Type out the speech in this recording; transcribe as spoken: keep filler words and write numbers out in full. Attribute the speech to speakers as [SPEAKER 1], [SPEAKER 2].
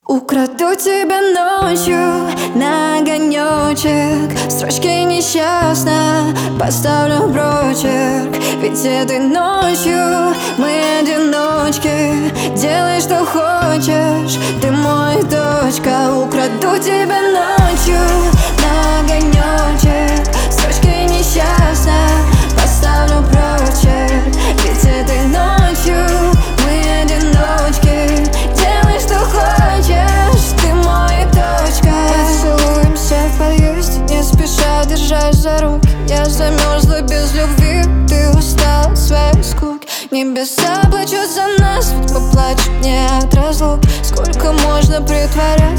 [SPEAKER 1] Украду тебя ночью на огонечек, строчки несчастно поставлю прочерк. Ведь этой ночью мы одиночки. Делай, что хочешь, ты мой точка. Украду тебя ночью на огонечек, строчки несчастно поставлю прочерк. Ведь этой ночью мы одиночки. Делай, что хочешь, ты мой точка. Поцелуемся в подъезде, не спеша, держась за руки. Я замерзла без любви, ты устала от своей скуки. Небеса плачут за нас, ведь мы плачем не от разлуки. Сколько можно притворяться,